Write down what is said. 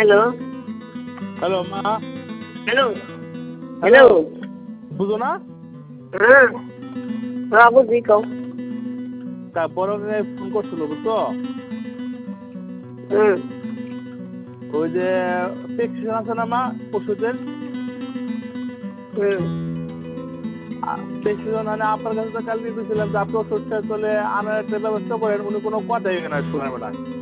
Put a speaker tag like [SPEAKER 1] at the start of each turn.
[SPEAKER 1] Hello
[SPEAKER 2] hello মা।
[SPEAKER 1] Hello hello
[SPEAKER 2] বুঝো না?
[SPEAKER 1] হ্যাঁ হ্যাঁ বুঝি কও
[SPEAKER 2] তারপরে ফোন করছিল বুঝছো?
[SPEAKER 1] হুম
[SPEAKER 2] ওই যে প্রেসক্রিপশন আছে না মা ওষুধের,
[SPEAKER 1] হুম
[SPEAKER 2] প্রেসক্রিপশন মানে আপনার কাছে তো কাল দিয়ে দিয়েছিলাম যে আপনি ওষুধটা চলে আনার একটা ব্যবস্থা করেন, উনি কোনো কথাই এখানে শোনেন না।